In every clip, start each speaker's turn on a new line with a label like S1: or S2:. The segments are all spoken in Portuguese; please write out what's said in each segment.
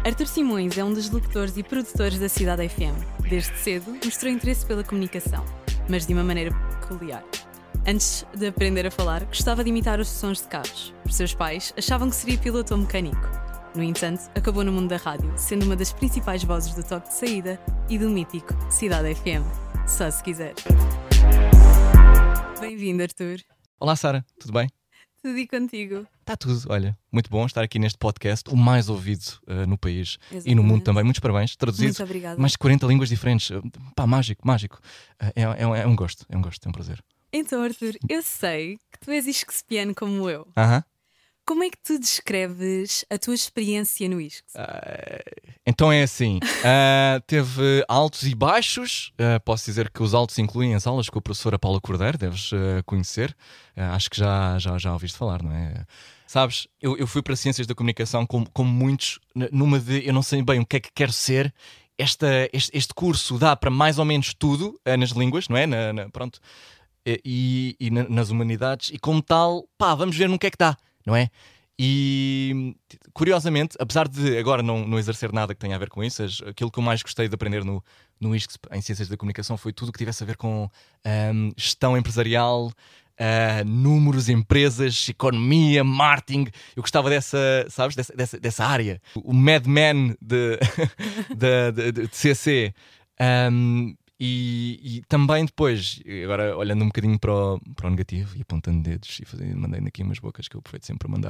S1: Artur Simões é um dos locutores e produtores da Cidade FM. Desde cedo mostrou interesse pela comunicação, mas de uma maneira peculiar. Antes de aprender a falar, gostava de imitar os sons de carros. Os seus pais achavam que seria piloto ou mecânico. No entanto, acabou no mundo da rádio, sendo uma das principais vozes do toque de saída e do mítico Cidade FM. Só se quiser. Bem-vindo, Artur.
S2: Olá, Sara, tudo bem?
S1: Tudo e contigo?
S2: Está tudo, olha, muito bom estar aqui neste podcast, o mais ouvido no país.
S1: Exatamente.
S2: E no mundo também. Muitos parabéns, traduzido
S1: Muito obrigada.
S2: mais de 40 línguas diferentes. Pá, mágico, mágico. É um gosto, é um prazer.
S1: Então, Artur, eu sei que tu és isquespiano como eu.
S2: Aham.
S1: Como é que tu descreves a tua experiência no ISCS?
S2: Então é assim, teve altos e baixos. Posso dizer que os altos incluem as aulas com a professora Paula Cordeiro, deves conhecer. Acho que já ouviste falar, não é? Sabes, eu fui para Ciências da Comunicação como muitos, numa de eu não sei bem o que é que quero ser. Este curso dá para mais ou menos tudo nas línguas, não é? Pronto. E nas humanidades, e como tal, pá, vamos ver no que é que dá, não é? E curiosamente, apesar de agora não exercer nada que tenha a ver com isso, aquilo que eu mais gostei de aprender no ISCS, em Ciências da Comunicação, foi tudo que tivesse a ver com gestão empresarial, números, empresas, economia, marketing. Eu gostava dessa área. O madman de CC. E também depois, agora olhando um bocadinho para o negativo e apontando dedos e mandando aqui umas bocas que eu aproveito sempre a mandar,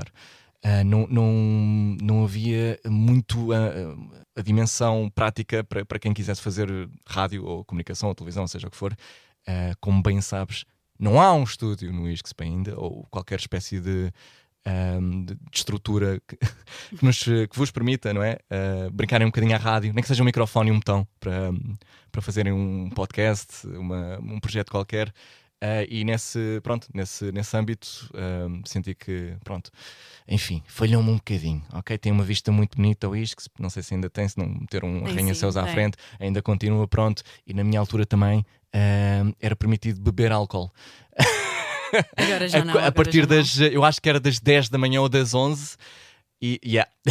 S2: não havia muito a dimensão prática para quem quisesse fazer rádio ou comunicação ou televisão, seja o que for. Como bem sabes, não há um estúdio no ISCS ainda, ou qualquer espécie de estrutura que vos permita, não é? Brincarem um bocadinho à rádio, nem que seja um microfone e um botão para fazerem um podcast, um projeto qualquer. E nesse âmbito senti que, pronto, enfim, falhou-me um bocadinho, ok? Tem uma vista muito bonita ao ISCS, não sei se ainda tem, se não meter um arranha-céus à frente, ainda continua, pronto. E na minha altura também era permitido beber álcool.
S1: Agora já não.
S2: A partir eu acho que era das 10 da manhã ou das 11. E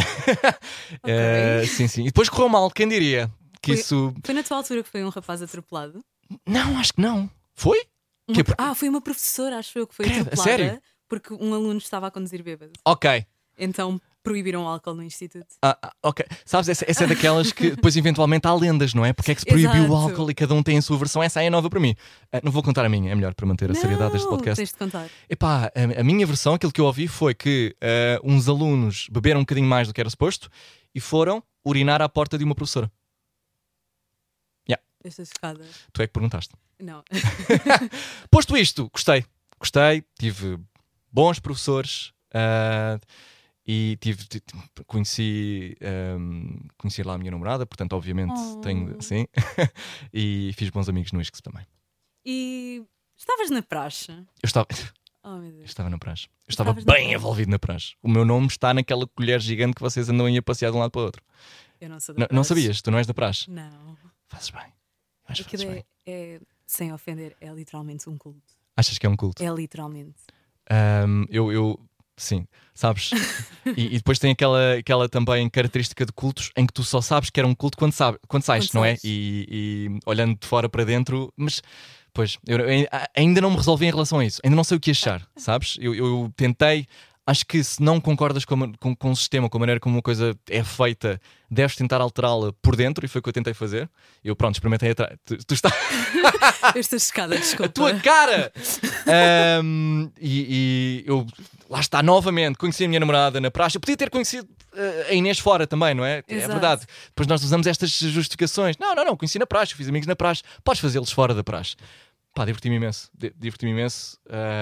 S1: Okay.
S2: sim. E depois correu mal, quem diria?
S1: Foi na tua altura que foi um rapaz atropelado?
S2: Não, acho que não. Foi?
S1: Foi uma professora, acho eu, que foi
S2: Credo,
S1: atropelada.
S2: sério?
S1: Porque um aluno estava a conduzir bêbado.
S2: Ok.
S1: Então proibiram o álcool no instituto.
S2: Ok. Sabes, essa é daquelas que depois eventualmente há lendas, não é? Porque é que se proibiu
S1: Exato.
S2: o álcool e cada um tem a sua versão. Essa aí é nova para mim. Não vou contar a minha, é melhor para manter a seriedade deste podcast.
S1: Tens de contar.
S2: Epá, a minha versão, aquilo que eu ouvi foi que uns alunos beberam um bocadinho mais do que era suposto e foram urinar à porta de uma professora.
S1: Estas escadas.
S2: Tu é que perguntaste.
S1: Não.
S2: Posto isto, gostei, tive bons professores e conheci lá a minha namorada, portanto obviamente tenho, sim, e fiz bons amigos no ISCS também.
S1: E estavas na praxe?
S2: Eu estava...
S1: Oh, meu Deus.
S2: Eu estava na praxe. Eu estava
S1: Estavas na
S2: bem
S1: praxe.
S2: envolvido na praxe. O meu nome está naquela colher gigante que vocês andam aí a passear de um lado para o outro.
S1: Eu não sou da praxe.
S2: Não sabias? Tu não és da praxe?
S1: Não.
S2: Fazes bem. Eu acho que fazes
S1: Aquilo
S2: bem.
S1: sem ofender, é literalmente um culto.
S2: Achas que é um culto?
S1: É literalmente.
S2: Sim, sabes? E depois tem aquela também característica de cultos em que tu só sabes que era um culto quando sais, não é?
S1: sais.
S2: E olhando de fora para dentro, mas pois, eu ainda não me resolvi em relação a isso, ainda não sei o que achar, sabes? Eu tentei, acho que se não concordas com o sistema, com a maneira como uma coisa é feita, deves tentar alterá-la por dentro, e foi o que eu tentei fazer. Eu, pronto, experimentei atrás. Tu estás.
S1: Estas escadas, desculpa.
S2: A tua cara! E eu, lá está, novamente, conheci a minha namorada na praxe. Eu podia ter conhecido a Inês fora também, não é?
S1: Exato.
S2: É verdade. Depois nós usamos estas justificações. Não, conheci na praxe, fiz amigos na praxe. Podes fazê-los fora da praxe. Pá, diverti-me imenso.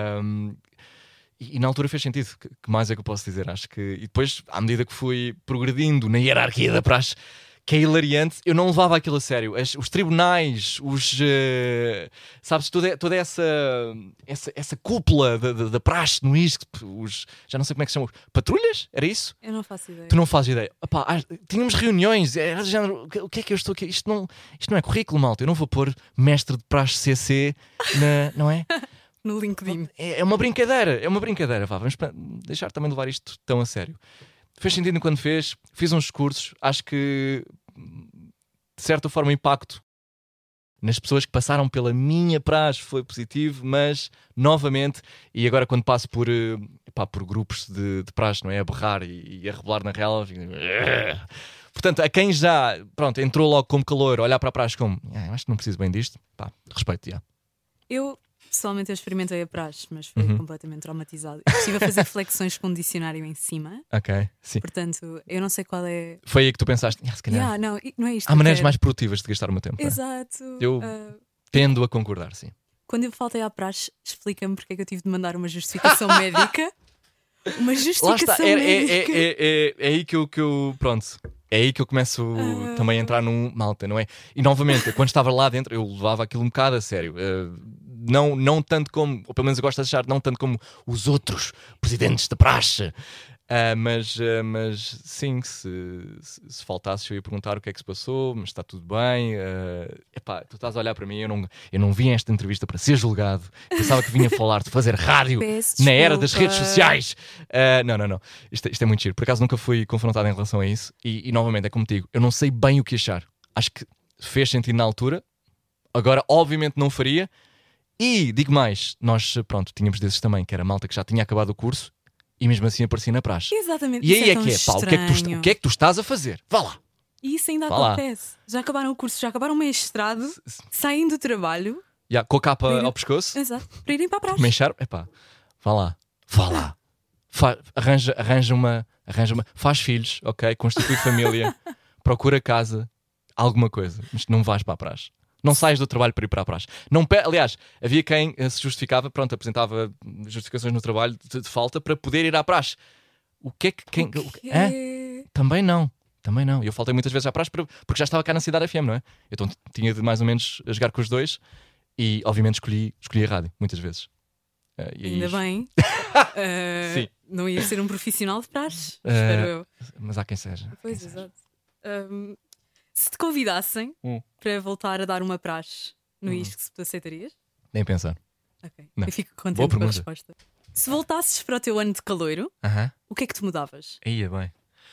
S2: E na altura fez sentido. Que mais é que eu posso dizer? Acho que... E depois, à medida que fui progredindo na hierarquia da praxe, que é hilariante, eu não levava aquilo a sério. Os tribunais, sabes, toda essa cúpula da praxe no ISCS, já não sei como é que se chama, patrulhas? Era isso?
S1: Eu não faço ideia.
S2: Tu não fazes ideia. Epá, tínhamos reuniões, era de género, o que é que eu estou aqui? Isto não é currículo, malta. Eu não vou pôr mestre de praxe CC, não é?
S1: No LinkedIn.
S2: É uma brincadeira, vá, vamos deixar também de levar isto tão a sério. fez sentido quando fez. Fiz uns cursos, acho que de certa forma o impacto nas pessoas que passaram pela minha praxe foi positivo, mas novamente, e agora quando passo por grupos de praxe, não é? A berrar e a rebolar na relva, portanto, a quem já entrou logo como calor, olhar para a praxe como acho que não preciso bem disto, respeito, já.
S1: Eu pessoalmente experimentei a praxe, mas foi completamente traumatizado. Eu estive a fazer flexões com um dicionário em cima.
S2: Ok, sim.
S1: Portanto, eu não sei qual é.
S2: Foi aí que tu pensaste, se calhar.
S1: Não é isto.
S2: Há maneiras mais produtivas de gastar o meu tempo.
S1: Exato.
S2: Eu tendo a concordar, sim.
S1: Quando eu faltei à praxe, explica-me porque é que eu tive de mandar uma justificação médica. Uma justificação médica.
S2: É aí que eu pronto. É aí que eu começo também a entrar num malta, não é? E novamente, quando estava lá dentro, eu levava aquilo um bocado a sério. Não tanto como, ou pelo menos eu gosto de achar, não tanto como os outros presidentes da praxe. Mas sim, se faltasse eu ia perguntar o que é que se passou, mas está tudo bem. Tu estás a olhar para mim, eu não vim a esta entrevista para ser julgado. Pensava que vinha falar de fazer rádio na era das redes sociais. Não. Isto é muito giro. Por acaso nunca fui confrontado em relação a isso. E novamente é como te digo, eu não sei bem o que achar. Acho que fez sentido na altura. Agora, obviamente, não faria. E digo mais, nós tínhamos desses também, que era malta que já tinha acabado o curso e mesmo assim aparecia na praxe.
S1: Exatamente.
S2: E aí
S1: é que é,
S2: o que é que tu estás a fazer? Vá lá.
S1: E isso ainda acontece. Já acabaram o curso, já acabaram o mestrado, saem do trabalho.
S2: Com a capa ao pescoço.
S1: Exato. Para irem para a praxe.
S2: Mexer, vá lá. Arranja uma. Faz filhos, ok? Constitui família, procura casa, alguma coisa. Mas não vais para a praxe. Não sais do trabalho para ir para a praxe. Aliás, havia quem se justificava, apresentava justificações no trabalho de falta para poder ir à praxe. O que é que... Também não. Eu faltei muitas vezes à praxe porque já estava cá na Cidade FM, não é? Então tinha de mais ou menos a jogar com os dois e obviamente escolhi a rádio, muitas vezes.
S1: Ainda bem.
S2: Sim.
S1: Não ia ser um profissional de praxe, espero eu.
S2: Mas há quem seja.
S1: Pois, exato. Se te convidassem para voltar a dar uma praxe no ISCS, tu aceitarias?
S2: Nem pensar.
S1: Ok.
S2: Não.
S1: Eu fico contente com a resposta. Se voltasses para o teu ano de caloiro, o que é que tu mudavas?
S2: Aí bem.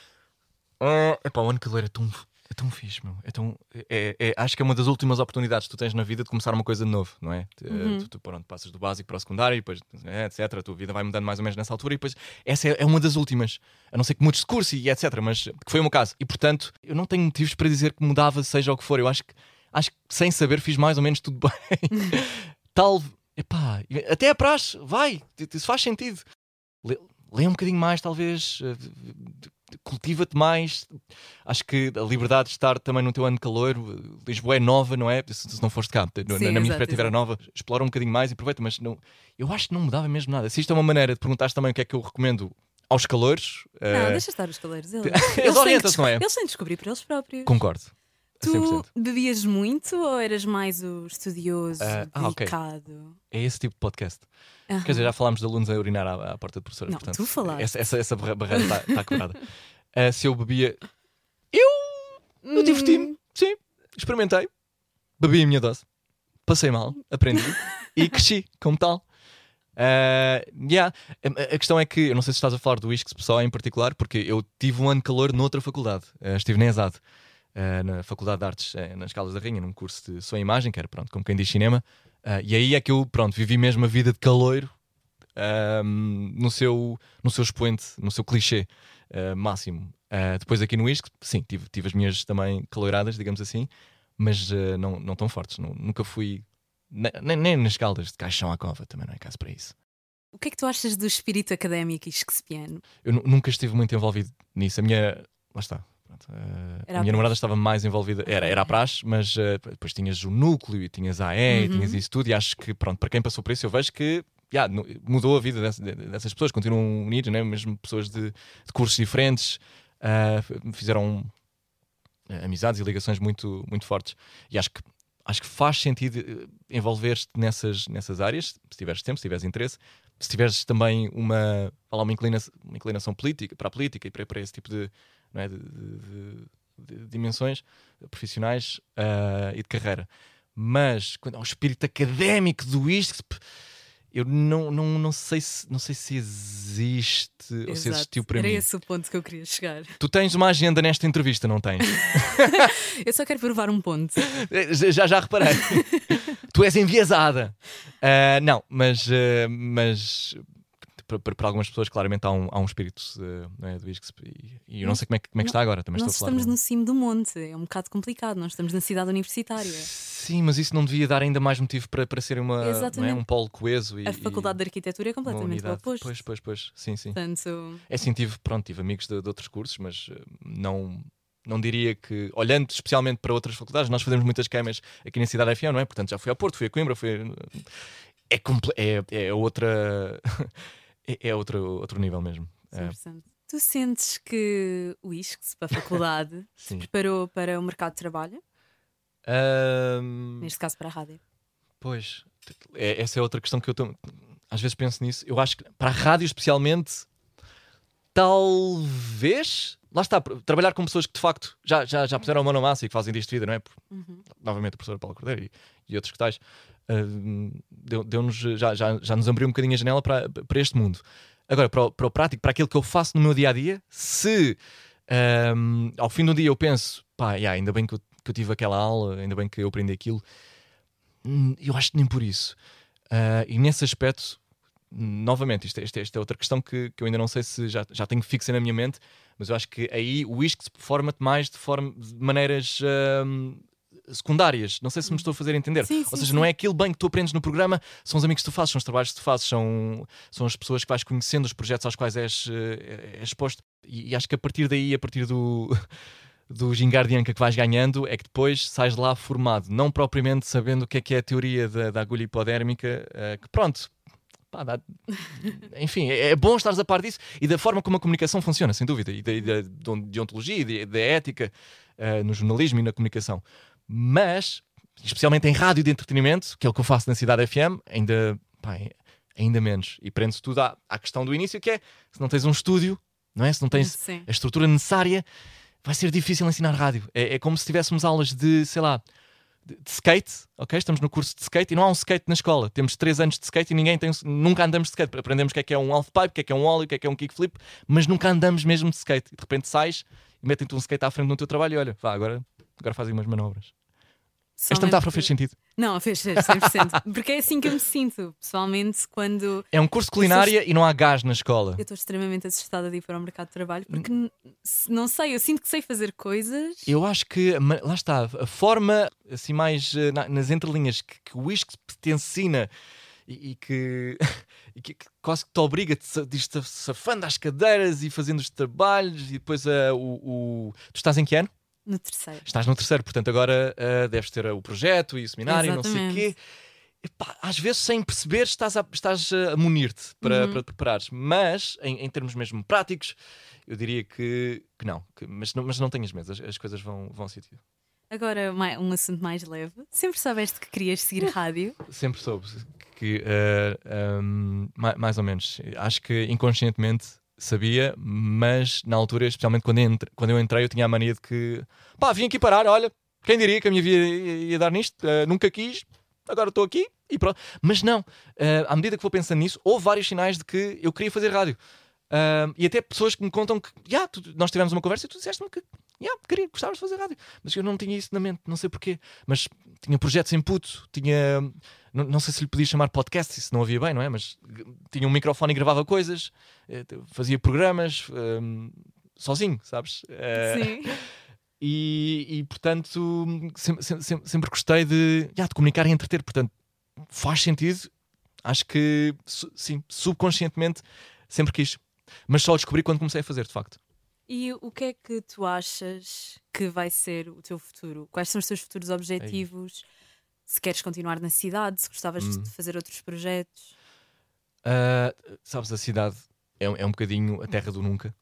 S2: O ano de caloiro é tão fixe, meu. Acho que é uma das últimas oportunidades que tu tens na vida de começar uma coisa de novo, não é? Tu passas do básico para o secundário, e depois, etc. A tua vida vai mudando mais ou menos nessa altura, e depois essa é uma das últimas. A não ser que mudes de curso e etc. Mas que foi o meu caso. E portanto, eu não tenho motivos para dizer que mudava, seja o que for. Eu acho que sem saber fiz mais ou menos tudo bem. Até a praxe, vai, isso faz sentido. Lê um bocadinho mais, talvez. Cultiva-te mais. Acho que a liberdade de estar também no teu ano de calor. Lisboa é nova, não é? Se não foste cá, na minha perspectiva era nova. Explora um bocadinho mais e aproveita, mas não, eu acho que não mudava mesmo nada. Se isto é uma maneira de perguntares também o que é que eu recomendo aos calores.
S1: Não, deixa estar os calores.
S2: Eles orientam-se, não é?
S1: Eles têm de descobrir para eles próprios.
S2: Concordo.
S1: Tu
S2: 100%.
S1: bebias muito ou eras mais o estudioso, dedicado?
S2: Okay. É esse tipo de podcast. Quer dizer, já falámos de alunos a urinar à porta de professores.
S1: Não,
S2: portanto,
S1: tu falaste.
S2: Essa barreira está quebrada. Se eu bebia... Eu diverti-me. Sim, experimentei. Bebi a minha dose. Passei mal, aprendi e cresci como tal. A questão é que, eu não sei se estás a falar do ISCS só em particular, porque eu tive um ano de calor noutra faculdade. Estive na ESAD. Na Faculdade de Artes, nas Caldas da Rainha, num curso de som e imagem, que era, como quem diz, cinema. E aí é que eu, vivi mesmo a vida de caloiro no seu expoente, no seu clichê máximo. Depois aqui no ISC, sim, tive as minhas também caloiradas, digamos assim, mas não tão fortes. Nunca fui, nem nas Caldas de Caixão à Cova, também não é caso para isso.
S1: O que é que tu achas do espírito académico isquespiano?
S2: Eu nunca estive muito envolvido nisso. Lá está. A minha namorada estava mais envolvida, era a praxe, mas depois tinhas o núcleo e tinhas a AE, tinhas isso tudo, e acho que para quem passou por isso eu vejo que mudou a vida dessas pessoas, continuam unidas, né? Mesmo pessoas de cursos diferentes, fizeram amizades e ligações muito, muito fortes, e acho que faz sentido envolver-te nessas áreas, se tiveres tempo, se tiveres interesse, se tiveres também uma inclinação política, para a política e para esse tipo de dimensões profissionais e de carreira. Mas quando há o espírito académico do ISCS, Eu não sei se existe ou se existiu para
S1: Era
S2: mim.
S1: esse o ponto que eu queria chegar.
S2: Tu tens uma agenda nesta entrevista, não tens?
S1: Eu só quero provar um ponto.
S2: Já reparei. Tu és enviesada. Não, mas para algumas pessoas claramente há um espírito não é, do Isques, e eu não sei como é que está agora. Também
S1: Nós
S2: estou a falar.
S1: estamos no cimo do monte, é um bocado complicado. Nós estamos na cidade universitária.
S2: Sim, mas isso não devia dar ainda mais motivo para ser não é, um polo coeso.
S1: A Faculdade de Arquitetura é completamente o oposto.
S2: Pois. Sim.
S1: Portanto...
S2: É assim, tive amigos de outros cursos, mas não diria que, olhando especialmente para outras faculdades, nós fazemos muitas queimas aqui na cidade FM, não é? Portanto, já fui a Porto, fui a Coimbra, é outra. É outro nível mesmo.
S1: 100%. Tu sentes que o ISCS para a faculdade se preparou para o mercado de trabalho? Neste caso para a rádio.
S2: Pois, essa é outra questão que eu às vezes penso nisso. Eu acho que para a rádio especialmente, talvez, lá está, trabalhar com pessoas que de facto já puseram a mão na massa e que fazem disto vida, não é? Novamente a professora Paula Cordeiro e outros que tais, já nos abriu um bocadinho a janela para este mundo. Agora, para o prático, para aquilo que eu faço no meu dia-a-dia, se ao fim do dia eu penso, ainda bem que eu tive aquela aula, ainda bem que eu aprendi aquilo, eu acho que nem por isso. E nesse aspecto, novamente, isto é outra questão que eu ainda não sei se já tenho fixa na minha mente, mas eu acho que aí o ISCS forma-te mais de maneiras secundárias. Não sei se me estou a fazer entender. Ou seja, não é aquilo bem que tu aprendes no programa, são os amigos que tu fazes, são os trabalhos que tu fazes, são as pessoas que vais conhecendo, os projetos aos quais és exposto. E acho que a partir daí, a partir do gingardianca que vais ganhando, é que depois sais de lá formado, não propriamente sabendo o que é a teoria da agulha hipodérmica, que pronto, enfim, é bom estares a par disso e da forma como a comunicação funciona, sem dúvida, e da deontologia e da ética no jornalismo e na comunicação. Mas, especialmente em rádio de entretenimento, que é o que eu faço na Cidade FM, ainda menos. E prende-se tudo à questão do início, que é, se não tens um estúdio, não é? Se não tens a estrutura necessária, vai ser difícil ensinar rádio. É como se tivéssemos aulas de, sei lá, de skate, ok? Estamos no curso de skate e não há um skate na escola. Temos 3 anos de skate e nunca andamos de skate. Aprendemos o que é um halfpipe, o que é um ollie, o que é um kickflip, mas nunca andamos mesmo de skate. E de repente sais e metem-te um skate à frente no teu trabalho e olha, agora fazem umas manobras. Esta metáfora fez sentido?
S1: Não, fez 100%. Porque é assim que eu me sinto, pessoalmente, quando...
S2: É um curso de culinária e não há gás na escola.
S1: Eu estou extremamente assustada de ir para o mercado de trabalho porque, não sei, eu sinto que sei fazer coisas.
S2: Eu acho que, lá está, a forma, assim mais nas entrelinhas que o ISCS te ensina e que quase que te obriga de estar safando às cadeiras e fazendo os trabalhos e depois tu estás em que ano?
S1: No terceiro.
S2: Estás no terceiro, portanto agora deves ter o projeto e o seminário.
S1: Exatamente.
S2: Não sei o quê. Epá, às vezes sem perceber estás a munir-te para te preparares, mas em termos mesmo práticos eu diria que não, mas não tenhas medo, as coisas vão ao sítio.
S1: Agora um assunto mais leve. Sempre soubeste que querias seguir rádio?
S2: Sempre soube que mais ou menos, acho que inconscientemente sabia, mas na altura, especialmente quando eu entrei, eu tinha a mania de que vim aqui parar, olha, quem diria que a minha vida ia dar nisto, nunca quis, agora estou aqui e pronto. Mas não, à medida que vou pensando nisso, houve vários sinais de que eu queria fazer rádio. E até pessoas que me contam que nós tivemos uma conversa e tu disseste-me que gostavas de fazer rádio, mas eu não tinha isso na mente, não sei porquê, mas tinha projetos em puto, não sei se lhe podia chamar podcast, isso não havia bem, não é? Mas tinha um microfone e gravava coisas, fazia programas sozinho, sabes?
S1: Sim.
S2: E portanto sempre gostei de comunicar e entreter, portanto faz sentido, acho que sim, subconscientemente sempre quis, mas só descobri quando comecei a fazer, de facto.
S1: E o que é que tu achas que vai ser o teu futuro? Quais são os teus futuros objetivos? Se queres continuar na cidade, se gostavas de fazer outros projetos?
S2: Sabes, a cidade é um bocadinho a terra do nunca.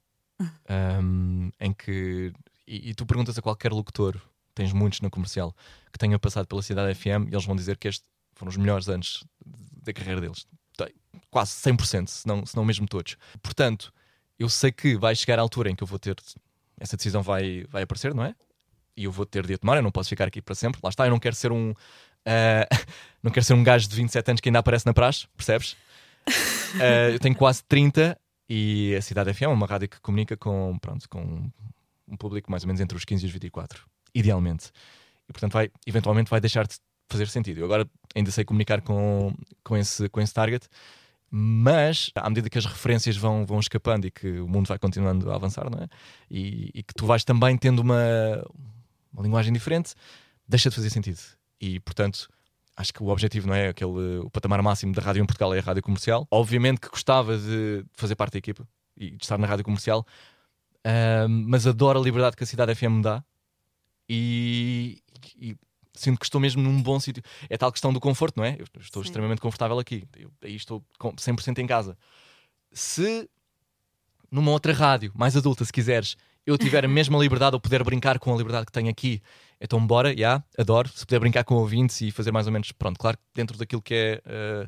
S2: Em que e tu perguntas a qualquer locutor, tens muitos na comercial que tenham passado pela Cidade FM e eles vão dizer que estes foram os melhores anos da carreira deles, quase 100%, se não mesmo todos. Portanto, eu sei que vai chegar a altura em que eu vou ter essa decisão vai aparecer, não é? E eu vou ter de a tomar, eu não posso ficar aqui para sempre. Lá está, eu não quero ser Não quero ser um gajo de 27 anos que ainda aparece na praxe, percebes? Eu tenho quase 30 e a Cidade FM é uma rádio que comunica com um público mais ou menos entre os 15 e os 24, idealmente. E portanto eventualmente vai deixar de fazer sentido. Eu agora ainda sei comunicar com esse target, mas à medida que as referências vão escapando e que o mundo vai continuando a avançar, não é? E que tu vais também tendo uma linguagem diferente, deixa de fazer sentido. E portanto acho que o objetivo não é o patamar máximo da rádio em Portugal é a rádio comercial. Obviamente que gostava de fazer parte da equipa e de estar na rádio comercial, mas adoro a liberdade que a Cidade FM me dá e sinto que estou mesmo num bom sítio. É tal questão do conforto, não é? Eu estou extremamente confortável aqui. Aí estou 100% em casa. Se numa outra rádio, mais adulta, se quiseres, eu tiver a mesma liberdade ou puder brincar com a liberdade que tenho aqui, então bora, adoro. Se puder brincar com ouvintes e fazer mais ou menos, pronto, claro, dentro daquilo que é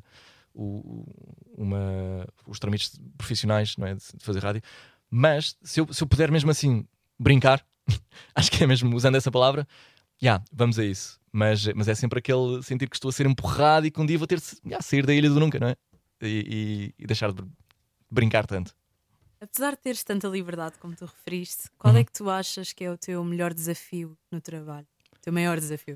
S2: os trâmites profissionais, não é? De fazer rádio. Mas se eu puder mesmo assim brincar, acho que é mesmo usando essa palavra, vamos a isso. Mas é sempre aquele sentir que estou a ser empurrado e que um dia vou ter de sair da ilha do nunca, não é? E deixar de brincar tanto.
S1: Apesar de teres tanta liberdade como tu referiste, qual é que tu achas que é o teu melhor desafio no trabalho? O teu maior desafio?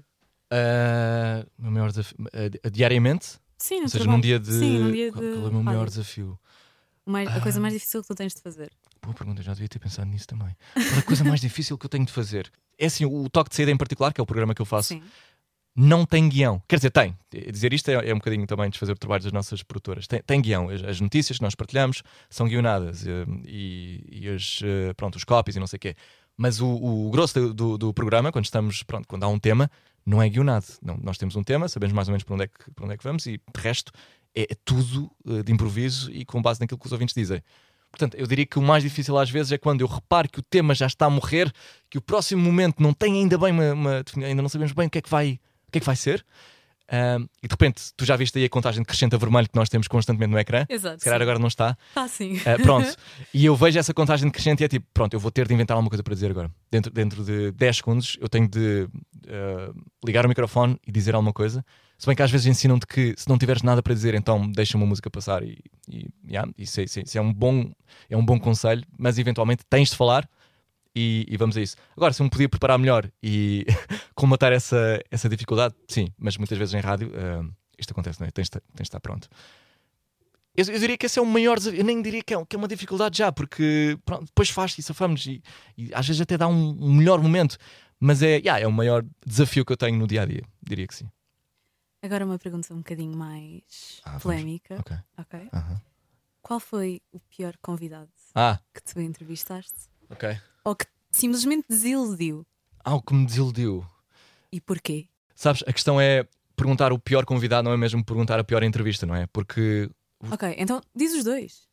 S2: O maior desafio diariamente?
S1: Sim, no
S2: Ou seja,
S1: trabalho.
S2: num dia de.
S1: Sim, num dia
S2: qual
S1: de
S2: é o meu maior desafio?
S1: A coisa mais difícil que tu tens de fazer.
S2: Boa pergunta, já devia ter pensado nisso também. Qual é a coisa mais difícil que eu tenho de fazer? É assim, o Toque de Saída em particular, que é o programa que eu faço,
S1: Sim.
S2: não tem guião. Quer dizer, tem. Dizer isto é um bocadinho também desfazer o trabalho das nossas produtoras. Tem guião. As notícias que nós partilhamos são guionadas e os copies e não sei o quê. Mas o grosso do programa, quando há um tema, não é guionado. Não, nós temos um tema, sabemos mais ou menos para onde é que vamos e de resto é tudo de improviso e com base naquilo que os ouvintes dizem. Portanto, eu diria que o mais difícil às vezes é quando eu reparo que o tema já está a morrer, que o próximo momento não tem ainda bem ainda não sabemos bem o que é que vai ser. E de repente, tu já viste aí a contagem decrescente a vermelho que nós temos constantemente no ecrã?
S1: Exato.
S2: Se calhar agora não está.
S1: Está sim.
S2: Pronto. E eu vejo essa contagem decrescente e é tipo, pronto, eu vou ter de inventar alguma coisa para dizer agora. Dentro de 10 segundos eu tenho de ligar o microfone e dizer alguma coisa. Se bem que às vezes ensinam-te que se não tiveres nada para dizer, então deixa uma música passar isso é um bom conselho, mas eventualmente tens de falar e vamos a isso. Agora, se eu me podia preparar melhor e combater essa dificuldade, sim, mas muitas vezes em rádio isto acontece, não é? Tens de estar pronto. Eu diria que esse é o maior desafio. Eu nem diria que é uma dificuldade já, porque pronto, depois faz-se e safamos e às vezes até dá um melhor momento, mas é o maior desafio que eu tenho no dia-a-dia, diria que sim.
S1: Agora uma pergunta um bocadinho mais polémica.
S2: Ok.
S1: Qual foi o pior convidado que tu entrevistaste?
S2: Ok.
S1: Ou que simplesmente desiludiu?
S2: O que me desiludiu.
S1: E porquê?
S2: Sabes, a questão é perguntar o pior convidado, não é mesmo perguntar a pior entrevista, não é? Porque...
S1: Ok, então diz os dois.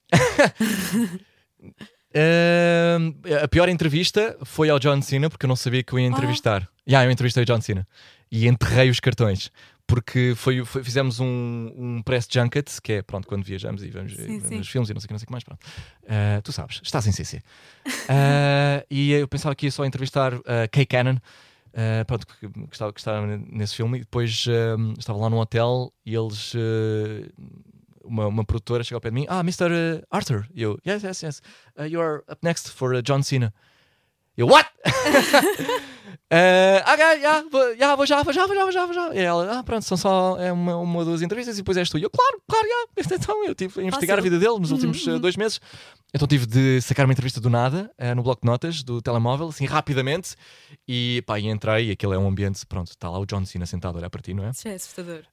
S2: A pior entrevista foi ao John Cena, porque eu não sabia que eu ia entrevistar. Eu entrevistei o John Cena e enterrei os cartões. Porque fizemos um press junket, que é pronto, quando viajamos e vemos os filmes e não sei o que mais. Pronto. Tu sabes, estás em CC. E eu pensava que ia só entrevistar Kay Cannon, que estava nesse filme, e depois estava lá num hotel e eles. Uma produtora chegou ao pé de mim, Mr. Arthur. E eu, yes. You are up next for John Cena. Eu, what? Vou já. E ela, pronto, são só uma ou duas entrevistas e depois és tu. E eu, claro. Então eu tive a investigar a vida dele nos últimos 2 meses. Então tive de sacar uma entrevista do nada, no bloco de notas do telemóvel, assim, rapidamente. E entrei e aquilo é um ambiente, pronto, está lá o John Cena sentado a olhar para ti, não é?
S1: Isso é assustador.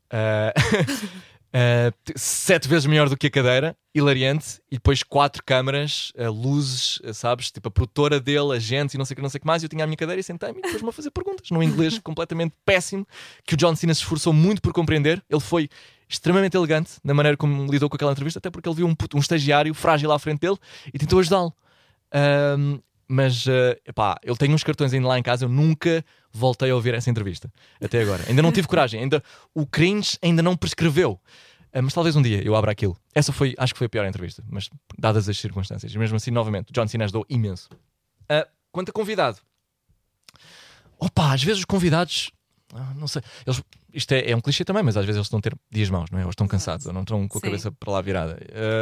S2: 7 vezes maior do que a cadeira, hilariante, e depois 4 câmaras, luzes, sabes, tipo a produtora dele, agentes e não sei o que mais. Eu tinha a minha cadeira e sentei-me e depois-me a fazer perguntas num inglês completamente péssimo, que o John Cena se esforçou muito por compreender. Ele foi extremamente elegante na maneira como lidou com aquela entrevista, até porque ele viu um estagiário frágil à frente dele e tentou ajudá-lo. Mas ele tem uns cartões ainda lá em casa. Eu nunca voltei a ouvir essa entrevista até agora, ainda não tive coragem, o cringe ainda não prescreveu, mas talvez um dia eu abra aquilo. Essa acho que foi a pior entrevista, mas dadas as circunstâncias. Mesmo assim, novamente, John Cena ajudou imenso. Quanto a convidado, às vezes os convidados, não sei, eles isto é um clichê também, mas às vezes eles estão a ter dias maus, não é? Ou estão cansados, ou não estão com a
S1: Sim.
S2: cabeça para lá virada.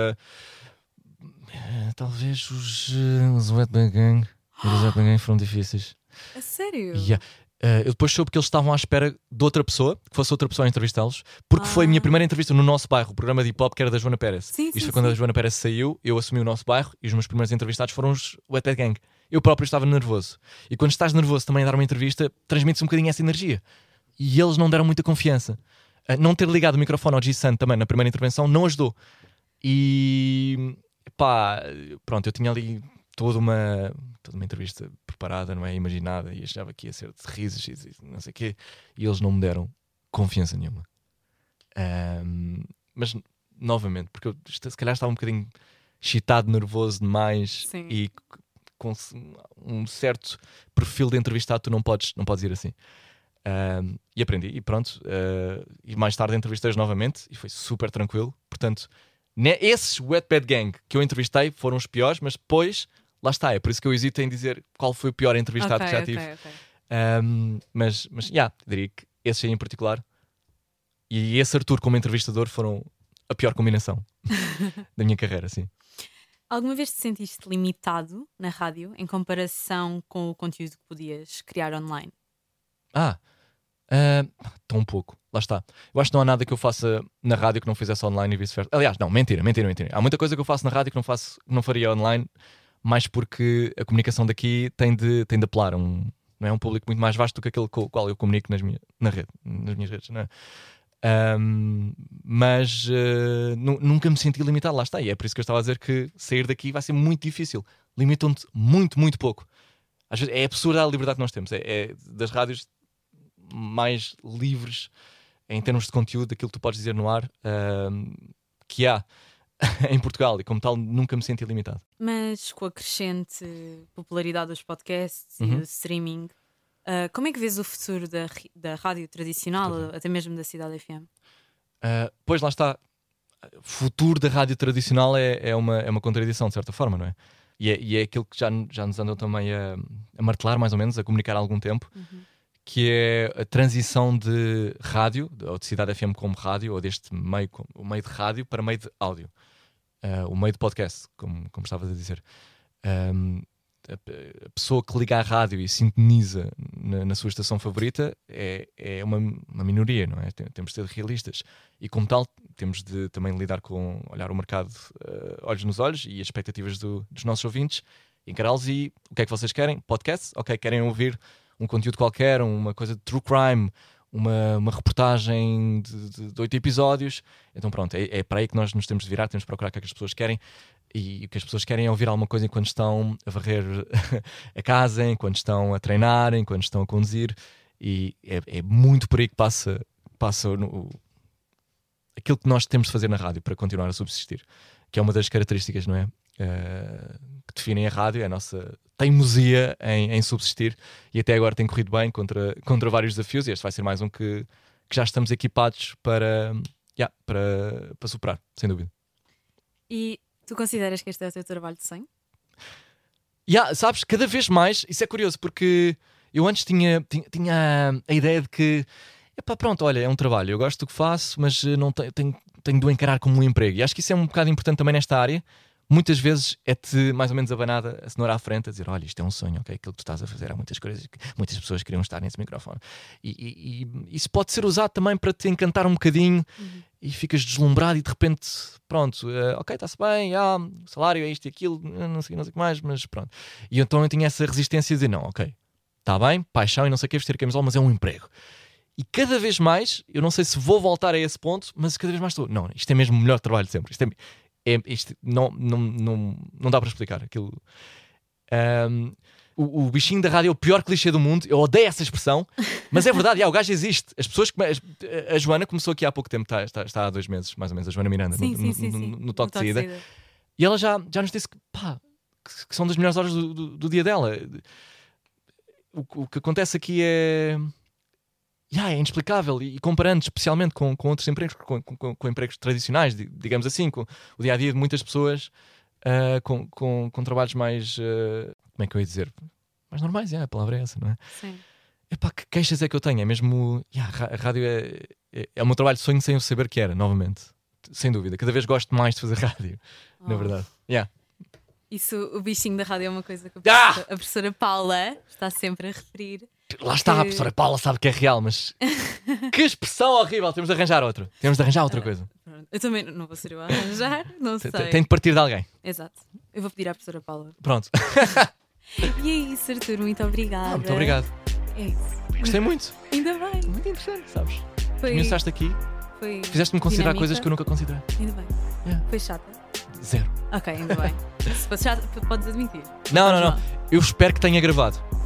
S2: Talvez os Wetback Gang foram difíceis.
S1: A sério?
S2: Yeah. Eu depois soube que eles estavam à espera de outra pessoa, que fosse outra pessoa a entrevistá-los, porque foi a minha primeira entrevista no nosso bairro, o programa de hip-hop que era da Joana Pérez.
S1: Sim,
S2: Isto
S1: sim,
S2: foi quando
S1: sim.
S2: a Joana Pérez saiu, eu assumi o nosso bairro e os meus primeiros entrevistados foram os Wetback Gang. Eu próprio estava nervoso. E quando estás nervoso também a dar uma entrevista, transmite-se um bocadinho essa energia. E eles não deram muita confiança. Não ter ligado o microfone ao G-Sun também na primeira intervenção não ajudou. E pá, pronto, eu tinha ali toda uma entrevista preparada, não é? Imaginada, e achava que ia ser de risos e não sei o quê, e eles não me deram confiança nenhuma. Mas novamente, porque eu se calhar estava um bocadinho excitado, nervoso demais.
S1: Sim.
S2: E com um certo perfil de entrevistado tu não podes ir assim. E aprendi, e pronto. E mais tarde entrevistei-os novamente e foi super tranquilo. Portanto, esses Wetback Gang que eu entrevistei foram os piores, mas depois, lá está, é por isso que eu hesito em dizer qual foi o pior entrevistado que já tive.
S1: Okay.
S2: Mas diria que esses aí em particular e esse Arthur como entrevistador foram a pior combinação da minha carreira, sim.
S1: Alguma vez te sentiste limitado na rádio em comparação com o conteúdo que podias criar online?
S2: Tão pouco, lá está. Eu acho que não há nada que eu faça na rádio que não fizesse online e vice-versa. Aliás, não, mentira. Há muita coisa que eu faço na rádio que não faria online, mais porque a comunicação daqui tem de apelar não é um público muito mais vasto do que aquele com o qual eu comunico nas minhas redes, não é? Mas nunca me senti limitado, lá está. E é por isso que eu estava a dizer que sair daqui vai ser muito difícil. Limitam-te muito, muito pouco. Às vezes é absurda a liberdade que nós temos. É das rádios mais livres em termos de conteúdo, daquilo que tu podes dizer no ar, que há em Portugal, e como tal nunca me senti limitado.
S1: Mas com a crescente popularidade dos podcasts e do streaming, como é que vês o futuro da rádio tradicional, até mesmo da Cidade FM?
S2: Pois lá está, o futuro da rádio tradicional é uma contradição de certa forma, não é? E é aquilo que já nos andam também a martelar mais ou menos, a comunicar há algum tempo, que é a transição de rádio, ou de Cidade FM como rádio, ou deste meio, o meio de rádio para meio de áudio, o meio de podcast, como estavas a dizer. A pessoa que liga à rádio e sintoniza na sua estação favorita é uma minoria, não é? Temos de ser realistas e, como tal, temos de também lidar com olhar o mercado olhos nos olhos e as expectativas dos nossos ouvintes, encará-los e o que é que vocês querem? Podcast? Ok, querem ouvir um conteúdo qualquer, uma coisa de true crime, uma reportagem de 8 episódios, então pronto, é para aí que nós nos temos de virar, temos de procurar o que é que as pessoas querem. E o que as pessoas querem é ouvir alguma coisa enquanto estão a varrer a casa, enquanto estão a treinar, enquanto estão a conduzir. E é muito por aí que passa aquilo que nós temos de fazer na rádio para continuar a subsistir, que é uma das características, não é? Que definem a rádio, é a nossa teimosia em subsistir. E até agora tem corrido bem contra vários desafios. E este vai ser mais um que já estamos equipados para superar, sem dúvida.
S1: E tu consideras que este é o teu trabalho de sonho?
S2: Sabes, cada vez mais, isso é curioso, porque eu antes tinha a ideia de que, pronto, olha, é um trabalho, eu gosto do que faço, mas não tenho de o encarar como um emprego. E acho que isso é um bocado importante também nesta área. Muitas vezes é-te mais ou menos abanada a cenoura à frente a dizer, olha, isto é um sonho, ok? Aquilo que tu estás a fazer, há muitas coisas que muitas pessoas queriam estar nesse microfone. E isso pode ser usado também para te encantar um bocadinho e ficas deslumbrado e de repente, pronto, ok, está-se bem, o salário é isto e aquilo, não sei o que mais, mas pronto. E então eu tinha essa resistência de dizer, não, ok, está bem, paixão e não sei o que, vestir camisola, mas é um emprego. E cada vez mais, eu não sei se vou voltar a esse ponto, mas cada vez mais estou, não, isto é mesmo o melhor trabalho de sempre, isto não dá para explicar aquilo. O bichinho da rádio é o pior clichê do mundo. Eu odeio essa expressão, mas é verdade, o gajo existe. As pessoas a Joana começou aqui há pouco tempo, está há 2 meses, mais ou menos, a Joana Miranda, no toque de saída. E ela já nos disse que são das melhores horas do dia dela. O que acontece aqui é inexplicável, e comparando especialmente com outros empregos, com empregos tradicionais, digamos assim, com o dia-a-dia de muitas pessoas, com trabalhos mais, como é que eu ia dizer? Mais normais, a palavra é essa, não é?
S1: Sim.
S2: Epá, que queixas é que eu tenho? É mesmo. A rádio é o meu trabalho de sonho sem eu saber que era, novamente. Sem dúvida. Cada vez gosto mais de fazer rádio, na verdade.
S1: Isso, o bichinho da rádio é uma coisa que
S2: Ah!
S1: a professora Paula está sempre a referir.
S2: Lá está, a professora Paula sabe que é real, mas que expressão horrível. Temos de arranjar outro. Temos de arranjar outra coisa.
S1: Pronto. Eu também não vou ser eu a arranjar, não sei.
S2: Tem de partir de alguém.
S1: Exato. Eu vou pedir à professora Paula.
S2: Pronto.
S1: E é isso, Arthur, muito obrigada.
S2: Muito obrigado.
S1: É isso.
S2: Gostei muito.
S1: Ainda bem.
S2: Muito interessante, sabes?
S1: Foi,
S2: Começaste aqui,
S1: foi
S2: fizeste-me considerar
S1: dinâmica.
S2: coisas que eu nunca considerei.
S1: Ainda bem.
S2: Yeah.
S1: Foi chata.
S2: Zero.
S1: Ok, ainda bem. Se fosse chata, podes admitir.
S2: Não.
S1: Vamos lá.
S2: Eu espero que tenha gravado.